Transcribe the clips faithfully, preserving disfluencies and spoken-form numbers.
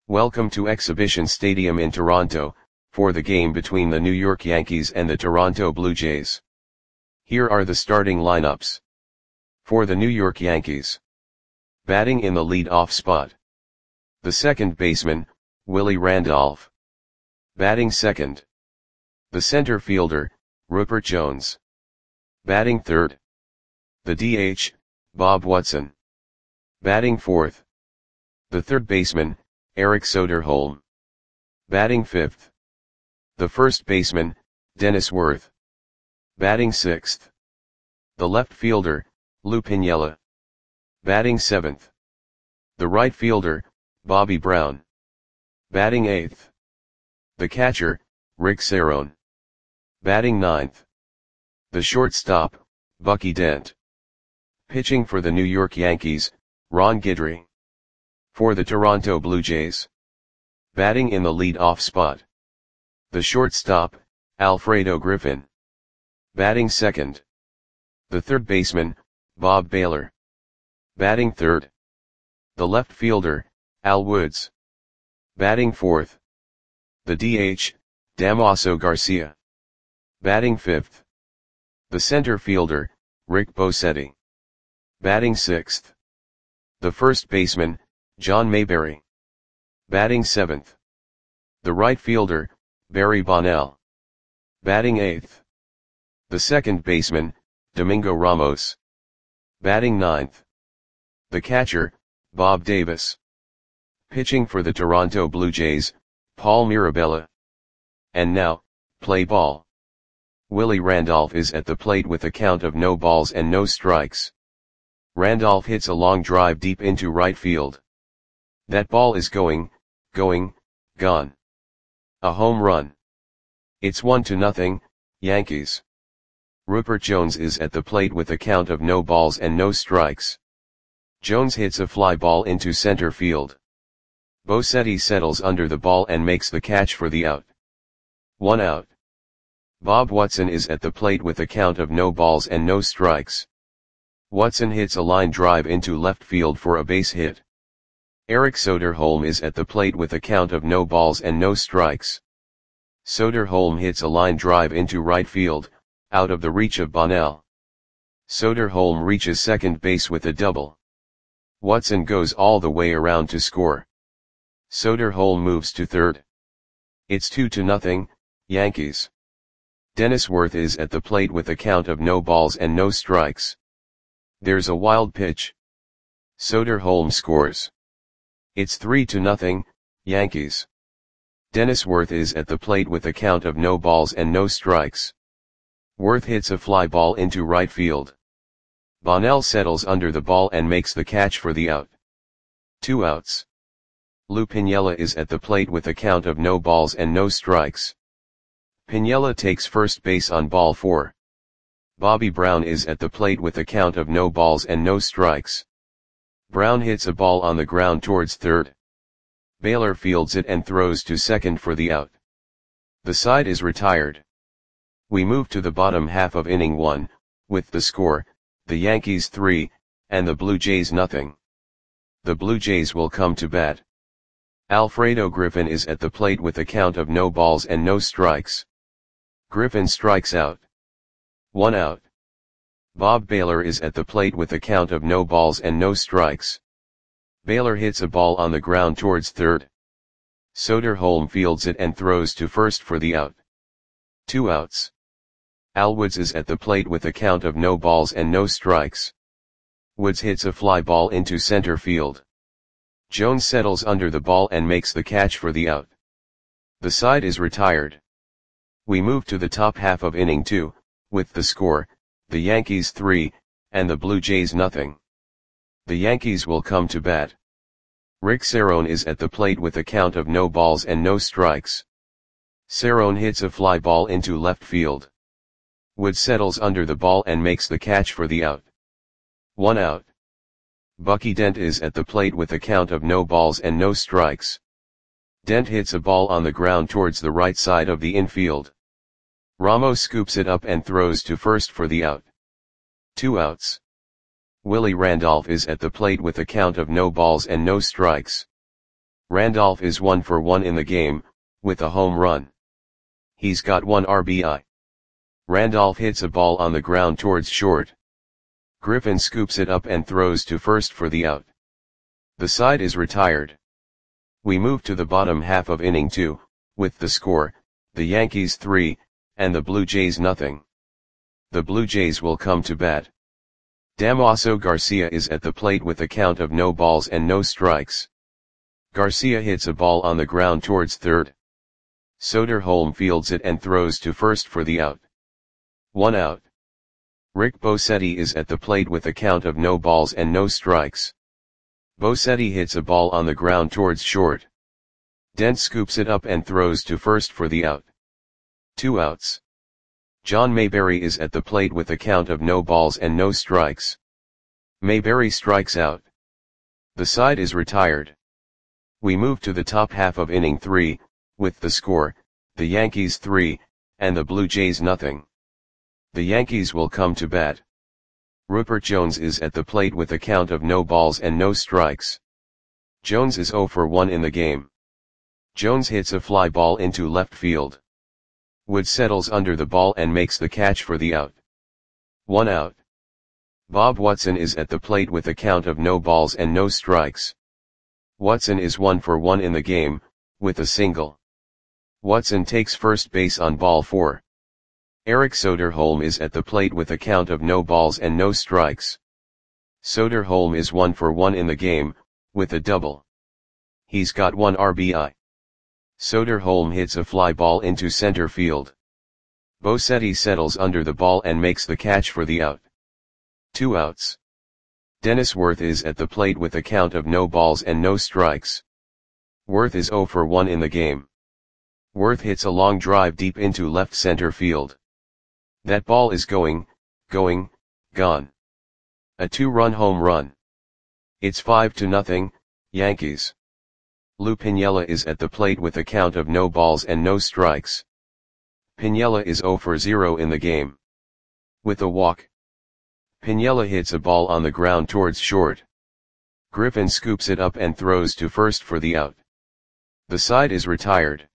Welcome to Exhibition Stadium in Toronto, for the game between the New York Yankees and the Toronto Blue Jays. Here are the starting lineups. For the New York Yankees. Batting in the lead-off spot. The second baseman, Willie Randolph. Batting second. The center fielder, Rupert Jones. Batting third. The D H, Bob Watson. Batting fourth. The third baseman, Eric Soderholm. Batting fifth. The first baseman, Dennis Worth. Batting sixth. The left fielder, Lou Piniella. Batting seventh. The right fielder, Bobby Brown. Batting eighth. The catcher, Rick Cerone. Batting ninth. The shortstop, Bucky Dent. Pitching for the New York Yankees, Ron Guidry. For the Toronto Blue Jays. Batting in the lead-off spot. The shortstop, Alfredo Griffin. Batting second. The third baseman, Bob Baylor. Batting third. The left fielder, Al Woods. Batting fourth. The D H, Damaso Garcia. Batting fifth. The center fielder, Rick Bosetti. Batting sixth. The first baseman, John Mayberry. Batting seventh. The right fielder, Barry Bonnell. Batting eighth. The second baseman, Domingo Ramos. Batting ninth. The catcher, Bob Davis. Pitching for the Toronto Blue Jays, Paul Mirabella. And now, play ball. Willie Randolph is at the plate with a count of no balls and no strikes. Randolph hits a long drive deep into right field. That ball is going, going, gone. A home run. It's one to nothing, Yankees. Rupert Jones is at the plate with a count of no balls and no strikes. Jones hits a fly ball into center field. Bosetti settles under the ball and makes the catch for the out. One out. Bob Watson is at the plate with a count of no balls and no strikes. Watson hits a line drive into left field for a base hit. Eric Soderholm is at the plate with a count of no balls and no strikes. Soderholm hits a line drive into right field, out of the reach of Bonnell. Soderholm reaches second base with a double. Watson goes all the way around to score. Soderholm moves to third. It's two to nothing, Yankees. Dennis Worth is at the plate with a count of no balls and no strikes. There's a wild pitch. Soderholm scores. It's three to nothing, Yankees. Dennis Worth is at the plate with a count of no balls and no strikes. Worth hits a fly ball into right field. Bonnell settles under the ball and makes the catch for the out. Two outs. Lou Piniella is at the plate with a count of no balls and no strikes. Piniella takes first base on ball four. Bobby Brown is at the plate with a count of no balls and no strikes. Brown hits a ball on the ground towards third. Baylor fields it and throws to second for the out. The side is retired. We move to the bottom half of inning one, with the score, the Yankees three, and the Blue Jays nothing. The Blue Jays will come to bat. Alfredo Griffin is at the plate with a count of no balls and no strikes. Griffin strikes out. One out. Bob Baylor is at the plate with a count of no balls and no strikes. Baylor hits a ball on the ground towards third. Soderholm fields it and throws to first for the out. Two outs. Al Woods is at the plate with a count of no balls and no strikes. Woods hits a fly ball into center field. Jones settles under the ball and makes the catch for the out. The side is retired. We move to the top half of inning two, with the score, the Yankees three, and the Blue Jays nothing. The Yankees will come to bat. Rick Cerone is at the plate with a count of no balls and no strikes. Cerone hits a fly ball into left field. Woods settles under the ball and makes the catch for the out. One out. Bucky Dent is at the plate with a count of no balls and no strikes. Dent hits a ball on the ground towards the right side of the infield. Ramos scoops it up and throws to first for the out. Two outs. Willie Randolph is at the plate with a count of no balls and no strikes. Randolph is one for one in the game, with a home run. He's got one R B I. Randolph hits a ball on the ground towards short. Griffin scoops it up and throws to first for the out. The side is retired. We move to the bottom half of inning two, with the score, the Yankees three, and the Blue Jays nothing. The Blue Jays will come to bat. Damaso Garcia is at the plate with a count of no balls and no strikes. Garcia hits a ball on the ground towards third. Soderholm fields it and throws to first for the out. One out. Rick Bosetti is at the plate with a count of no balls and no strikes. Bosetti hits a ball on the ground towards short. Dent scoops it up and throws to first for the out. Two outs. John Mayberry is at the plate with a count of no balls and no strikes. Mayberry strikes out. The side is retired. We move to the top half of inning three, with the score, the Yankees three, and the Blue Jays nothing. The Yankees will come to bat. Rupert Jones is at the plate with a count of no balls and no strikes. Jones is zero for one in the game. Jones hits a fly ball into left field. Wood settles under the ball and makes the catch for the out. One out. Bob Watson is at the plate with a count of no balls and no strikes. Watson is one for one in the game, with a single. Watson takes first base on ball four. Eric Soderholm is at the plate with a count of no balls and no strikes. Soderholm is one for one in the game, with a double. He's got one R B I. Soderholm hits a fly ball into center field. Bosetti settles under the ball and makes the catch for the out. Two outs. Dennis Worth is at the plate with a count of no balls and no strikes. Worth is zero for one in the game. Worth hits a long drive deep into left center field. That ball is going, going, gone. A two-run home run. It's five to nothing, Yankees. Lou Piniella is at the plate with a count of no balls and no strikes. Piniella is zero for zero in the game. With a walk. Piniella hits a ball on the ground towards short. Griffin scoops it up and throws to first for the out. The side is retired.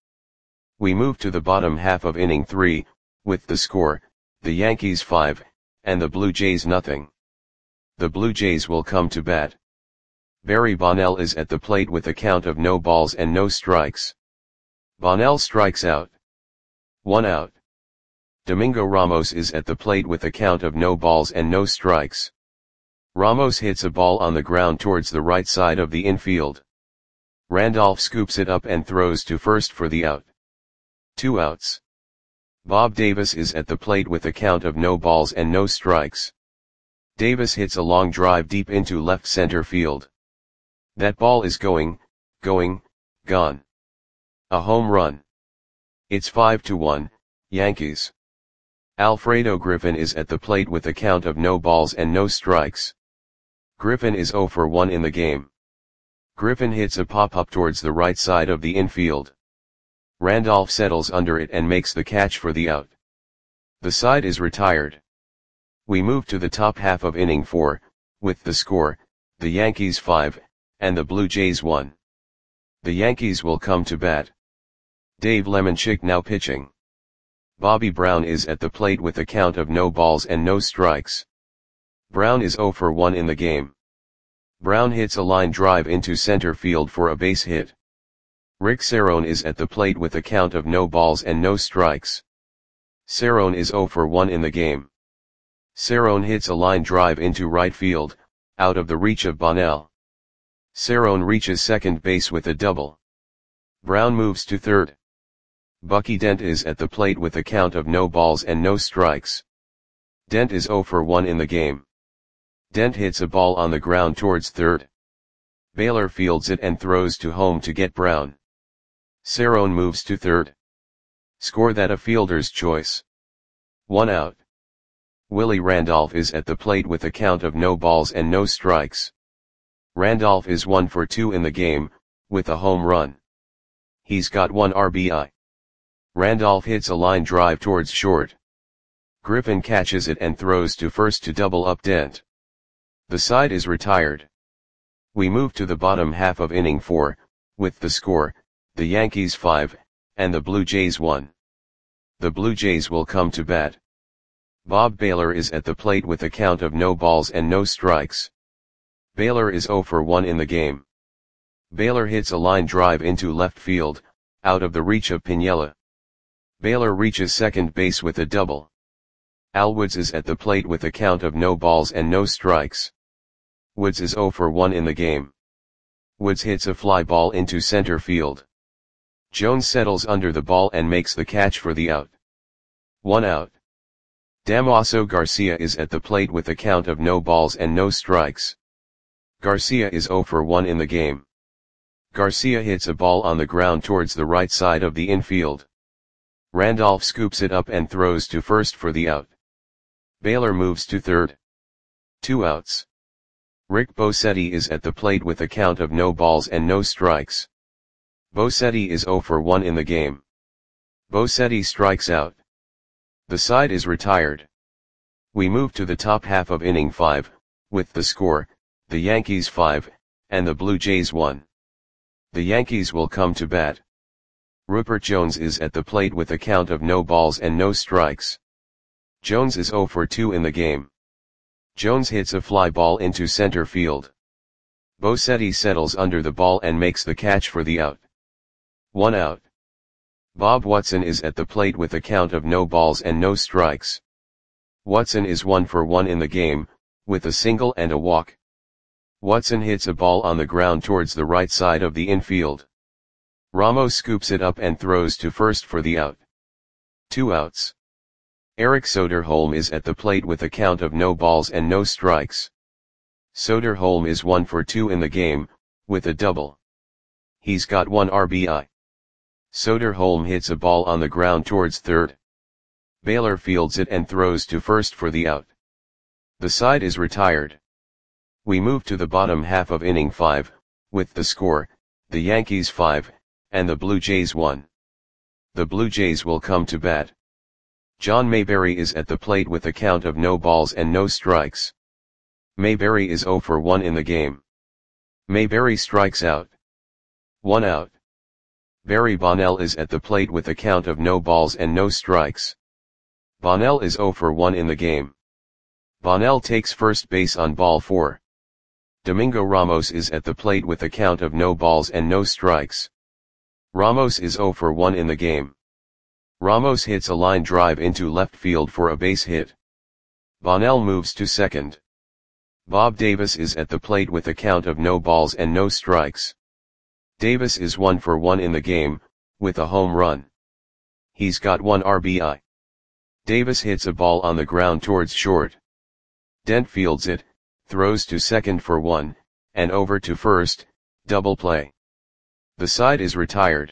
We move to the bottom half of inning three, with the score, the Yankees five, and the Blue Jays nothing. The Blue Jays will come to bat. Barry Bonnell is at the plate with a count of no balls and no strikes. Bonnell strikes out. One out. Domingo Ramos is at the plate with a count of no balls and no strikes. Ramos hits a ball on the ground towards the right side of the infield. Randolph scoops it up and throws to first for the out. Two outs. Bob Davis is at the plate with a count of no balls and no strikes. Davis hits a long drive deep into left center field. That ball is going, going, gone. A home run. It's five to one, Yankees. Alfredo Griffin is at the plate with a count of no balls and no strikes. Griffin is zero for one in the game. Griffin hits a pop-up towards the right side of the infield. Randolph settles under it and makes the catch for the out. The side is retired. We move to the top half of inning four, with the score, the Yankees five, and the Blue Jays one. The Yankees will come to bat. Dave Lemanchick now pitching. Bobby Brown is at the plate with a count of no balls and no strikes. Brown is zero for one in the game. Brown hits a line drive into center field for a base hit. Rick Cerrone is at the plate with a count of no balls and no strikes. Cerrone is zero for one in the game. Cerrone hits a line drive into right field, out of the reach of Bonnell. Cerrone reaches second base with a double. Brown moves to third. Bucky Dent is at the plate with a count of no balls and no strikes. Dent is zero for one in the game. Dent hits a ball on the ground towards third. Baylor fields it and throws to home to get Brown. Cerrone moves to third. Score that a fielder's choice. One out. Willie Randolph is at the plate with a count of no balls and no strikes. Randolph is one for two in the game, with a home run. He's got one R B I. Randolph hits a line drive towards short. Griffin catches it and throws to first to double up Dent. The side is retired. We move to the bottom half of inning four, with the score, the Yankees five, and the Blue Jays one. The Blue Jays will come to bat. Bob Baylor is at the plate with a count of no balls and no strikes. Baylor is zero for one in the game. Baylor hits a line drive into left field, out of the reach of Piniella. Baylor reaches second base with a double. Al Woods is at the plate with a count of no balls and no strikes. Woods is zero for one in the game. Woods hits a fly ball into center field. Jones settles under the ball and makes the catch for the out. One out. Damaso Garcia is at the plate with a count of no balls and no strikes. Garcia is zero for one in the game. Garcia hits a ball on the ground towards the right side of the infield. Randolph scoops it up and throws to first for the out. Baylor moves to third. Two outs. Rick Bosetti is at the plate with a count of no balls and no strikes. Bosetti is zero for one in the game. Bosetti strikes out. The side is retired. We move to the top half of inning five, with the score, the Yankees five, and the Blue Jays one. The Yankees will come to bat. Rupert Jones is at the plate with a count of no balls and no strikes. Jones is zero for two in the game. Jones hits a fly ball into center field. Bosetti settles under the ball and makes the catch for the out. One out. Bob Watson is at the plate with a count of no balls and no strikes. Watson is one for one in the game, with a single and a walk. Watson hits a ball on the ground towards the right side of the infield. Ramos scoops it up and throws to first for the out. Two outs. Eric Soderholm is at the plate with a count of no balls and no strikes. Soderholm is one for two in the game, with a double. He's got one R B I. Soderholm hits a ball on the ground towards third. Baylor fields it and throws to first for the out. The side is retired. We move to the bottom half of inning five, with the score, the Yankees five, and the Blue Jays one. The Blue Jays will come to bat. John Mayberry is at the plate with a count of no balls and no strikes. Mayberry is zero for one in the game. Mayberry strikes out. One out. Barry Bonnell is at the plate with a count of no balls and no strikes. Bonnell is zero for one in the game. Bonnell takes first base on ball four. Domingo Ramos is at the plate with a count of no balls and no strikes. Ramos is zero for one in the game. Ramos hits a line drive into left field for a base hit. Bonnell moves to second. Bob Davis is at the plate with a count of no balls and no strikes. Davis is one for one in the game, with a home run. He's got one R B I. Davis hits a ball on the ground towards short. Dent fields it, throws to second for one, and over to first, double play. The side is retired.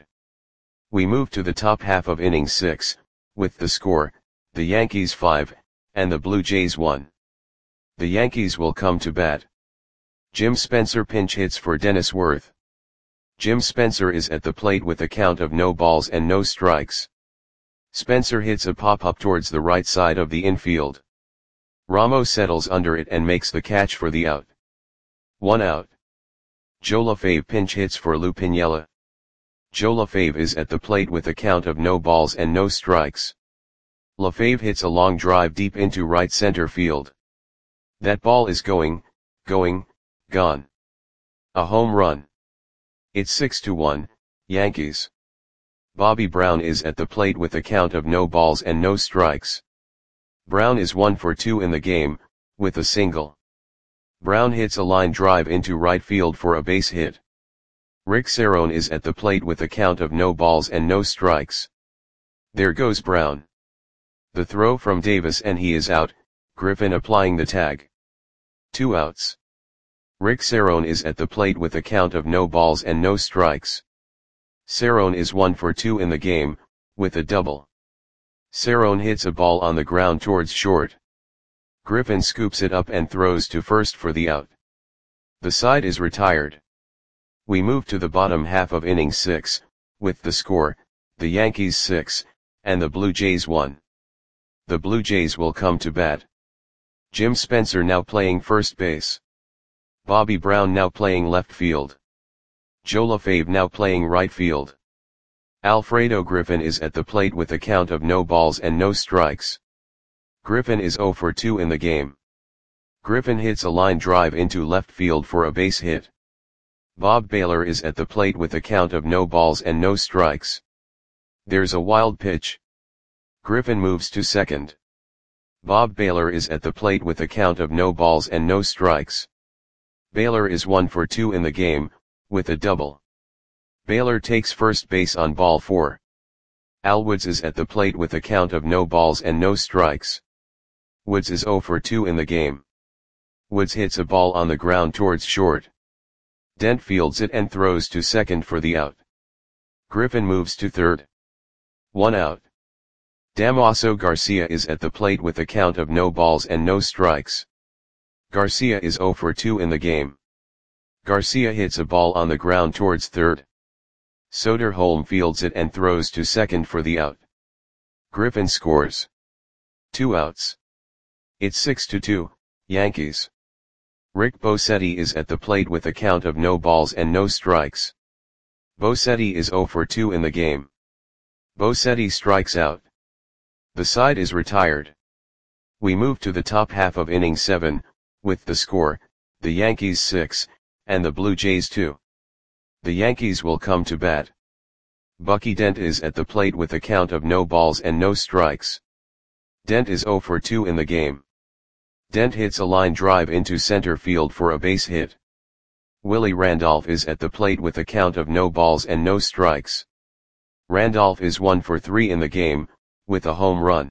We move to the top half of inning six, with the score, the Yankees five, and the Blue Jays one. The Yankees will come to bat. Jim Spencer pinch hits for Dennis Worth. Jim Spencer is at the plate with a count of no balls and no strikes. Spencer hits a pop-up towards the right side of the infield. Ramos settles under it and makes the catch for the out. One out. Joe LaFave pinch hits for Lou Piniella. Joe LaFave is at the plate with a count of no balls and no strikes. LaFave hits a long drive deep into right center field. That ball is going, going, gone. A home run. It's six to one, Yankees. Bobby Brown is at the plate with a count of no balls and no strikes. Brown is one for two in the game, with a single. Brown hits a line drive into right field for a base hit. Rick Cerone is at the plate with a count of no balls and no strikes. There goes Brown. The throw from Davis and he is out, Griffin applying the tag. Two outs. Rick Cerone is at the plate with a count of no balls and no strikes. Cerone is one for two in the game, with a double. Cerone hits a ball on the ground towards short. Griffin scoops it up and throws to first for the out. The side is retired. We move to the bottom half of inning six, with the score, the Yankees six, and the Blue Jays one. The Blue Jays will come to bat. Jim Spencer now playing first base. Bobby Brown now playing left field. Joe LaFave now playing right field. Alfredo Griffin is at the plate with a count of no balls and no strikes. Griffin is zero for two in the game. Griffin hits a line drive into left field for a base hit. Bob Baylor is at the plate with a count of no balls and no strikes. There's a wild pitch. Griffin moves to second. Bob Baylor is at the plate with a count of no balls and no strikes. Baylor is one for two in the game, with a double. Baylor takes first base on ball four. Al Woods is at the plate with a count of no balls and no strikes. Woods is zero for two in the game. Woods hits a ball on the ground towards short. Dent fields it and throws to second for the out. Griffin moves to third. One out. Damaso Garcia is at the plate with a count of no balls and no strikes. Garcia is zero for two in the game. Garcia hits a ball on the ground towards third. Soderholm fields it and throws to second for the out. Griffin scores. Two outs. It's six to two, Yankees. Rick Bosetti is at the plate with a count of no balls and no strikes. Bosetti is zero for two in the game. Bosetti strikes out. The side is retired. We move to the top half of inning seven, with the score, the Yankees six, and the Blue Jays two. The Yankees will come to bat. Bucky Dent is at the plate with a count of no balls and no strikes. Dent is zero for two in the game. Dent hits a line drive into center field for a base hit. Willie Randolph is at the plate with a count of no balls and no strikes. Randolph is one for three in the game, with a home run.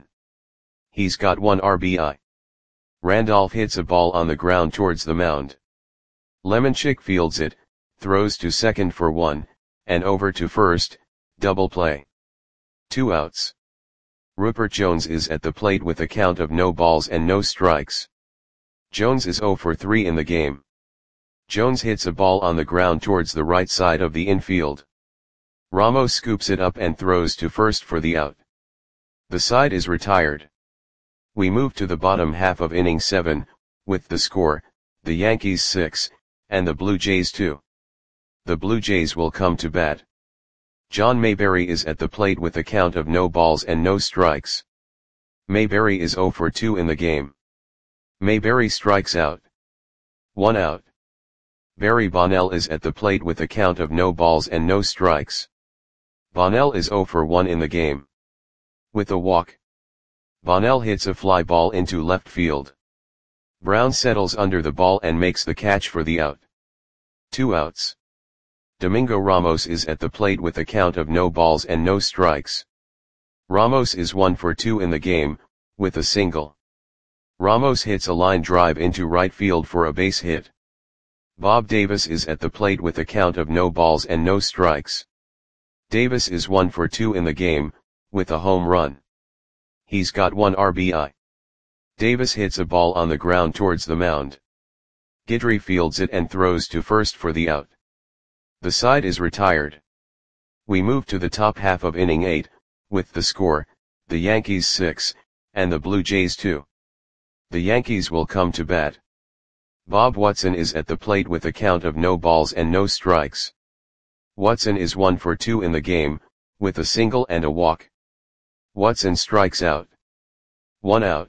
He's got one R B I. Randolph hits a ball on the ground towards the mound. Lemonchick fields it, throws to second for one, and over to first, double play. Two outs. Rupert Jones is at the plate with a count of no balls and no strikes. Jones is zero for three in the game. Jones hits a ball on the ground towards the right side of the infield. Ramos scoops it up and throws to first for the out. The side is retired. We move to the bottom half of inning seven, with the score, the Yankees six, and the Blue Jays two. The Blue Jays will come to bat. John Mayberry is at the plate with a count of no balls and no strikes. Mayberry is zero for two in the game. Mayberry strikes out. One out. Barry Bonnell is at the plate with a count of no balls and no strikes. Bonnell is zero for one in the game. With a walk. Bonnell hits a fly ball into left field. Brown settles under the ball and makes the catch for the out. Two outs. Domingo Ramos is at the plate with a count of no balls and no strikes. Ramos is one for two in the game, with a single. Ramos hits a line drive into right field for a base hit. Bob Davis is at the plate with a count of no balls and no strikes. Davis is one for two in the game, with a home run. He's got one R B I. Davis hits a ball on the ground towards the mound. Guidry fields it and throws to first for the out. The side is retired. We move to the top half of inning eight, with the score, the Yankees six, and the Blue Jays two. The Yankees will come to bat. Bob Watson is at the plate with a count of no balls and no strikes. Watson is one for two in the game, with a single and a walk. Watson strikes out. One out.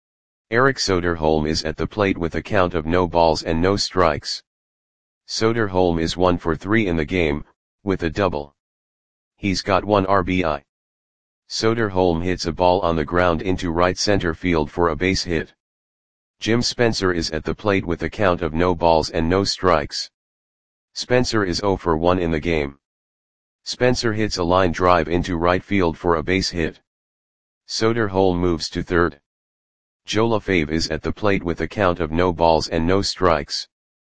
Eric Soderholm is at the plate with a count of no balls and no strikes. Soderholm is one for three in the game, with a double. He's got one R B I. Soderholm hits a ball on the ground into right center field for a base hit. Jim Spencer is at the plate with a count of no balls and no strikes. Spencer is zero for one in the game. Spencer hits a line drive into right field for a base hit. Soderholm moves to third. Joe LaFave is at the plate with a count of no balls and no strikes.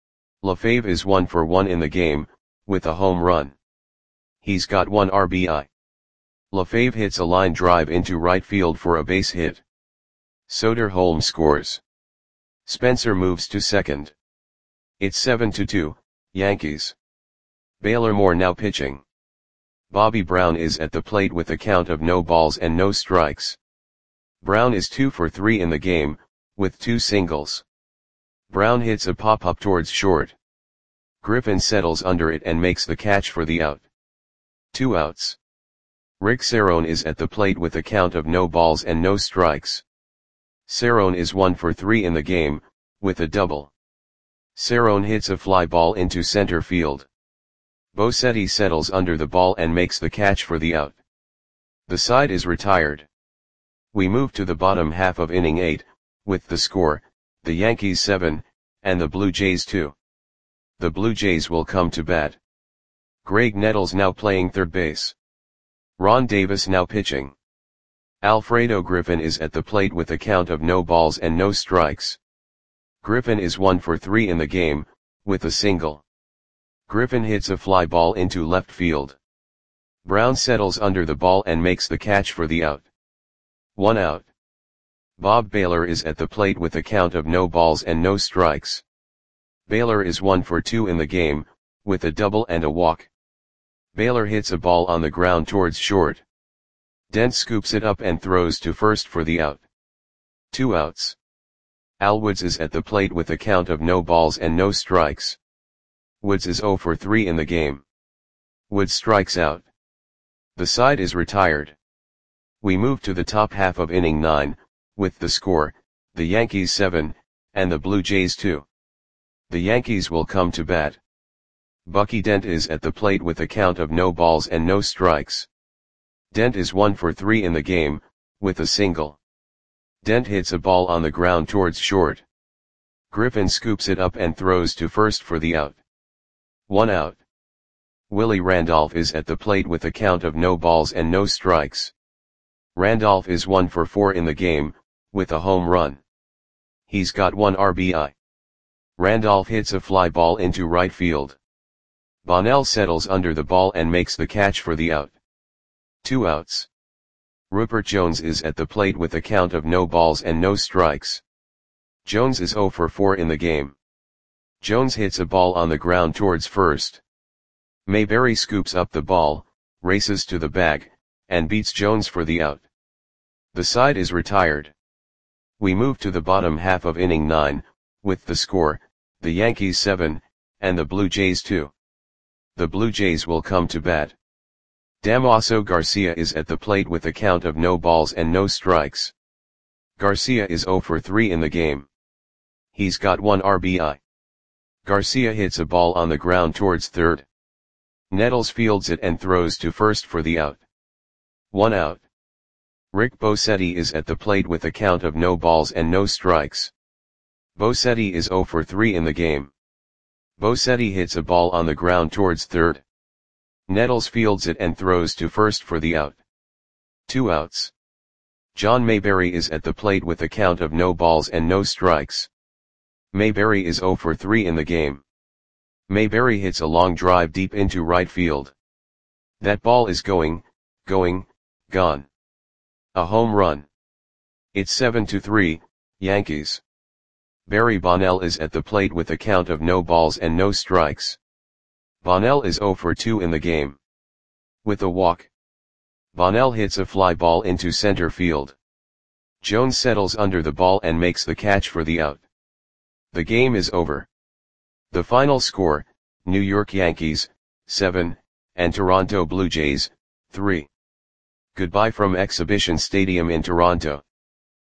LaFave is one for one in the game, with a home run. He's got one R B I. LaFave hits a line drive into right field for a base hit. Soderholm scores. Spencer moves to second. It's seven to two, Yankees. Baylor Moore now pitching. Bobby Brown is at the plate with a count of no balls and no strikes. Brown is two for three in the game, with two singles. Brown hits a pop-up towards short. Griffin settles under it and makes the catch for the out. Two outs. Rick Cerrone is at the plate with a count of no balls and no strikes. Cerrone is one for three in the game, with a double. Cerrone hits a fly ball into center field. Bosetti settles under the ball and makes the catch for the out. The side is retired. We move to the bottom half of inning eight, with the score, the Yankees seven, and the Blue Jays two. The Blue Jays will come to bat. Greg Nettles now playing third base. Ron Davis now pitching. Alfredo Griffin is at the plate with a count of no balls and no strikes. Griffin is one for three in the game, with a single. Griffin hits a fly ball into left field. Brown settles under the ball and makes the catch for the out. One out. Bob Baylor is at the plate with a count of no balls and no strikes. Baylor is one for two in the game, with a double and a walk. Baylor hits a ball on the ground towards short. Dent scoops it up and throws to first for the out. Two outs. Al Woods is at the plate with a count of no balls and no strikes. Woods is zero for three in the game. Woods strikes out. The side is retired. We move to the top half of inning nine, with the score, the Yankees seven, and the Blue Jays two. The Yankees will come to bat. Bucky Dent is at the plate with a count of no balls and no strikes. Dent is one for three in the game, with a single. Dent hits a ball on the ground towards short. Griffin scoops it up and throws to first for the out. One out. Willie Randolph is at the plate with a count of no balls and no strikes. Randolph is one for four in the game, with a home run. He's got one R B I. Randolph hits a fly ball into right field. Bonnell settles under the ball and makes the catch for the out. Two outs. Rupert Jones is at the plate with a count of no balls and no strikes. Jones is zero for four in the game. Jones hits a ball on the ground towards first. Mayberry scoops up the ball, races to the bag, and beats Jones for the out. The side is retired. We move to the bottom half of inning nine, with the score, the Yankees seven, and the Blue Jays two. The Blue Jays will come to bat. Damaso Garcia is at the plate with a count of no balls and no strikes. Garcia is zero for three in the game. He's got one R B I. Garcia hits a ball on the ground towards third. Nettles fields it and throws to first for the out. One out. Rick Bosetti is at the plate with a count of no balls and no strikes. Bosetti is zero for three in the game. Bosetti hits a ball on the ground towards third. Nettles fields it and throws to first for the out. Two outs. John Mayberry is at the plate with a count of no balls and no strikes. Mayberry is zero for three in the game. Mayberry hits a long drive deep into right field. That ball is going, going, gone. A home run. It's seven to three, Yankees. Barry Bonnell is at the plate with a count of no balls and no strikes. Bonnell is zero for two in the game. With a walk. Bonnell hits a fly ball into center field. Jones settles under the ball and makes the catch for the out. The game is over. The final score, New York Yankees, seven, and Toronto Blue Jays, three. Goodbye from Exhibition Stadium in Toronto.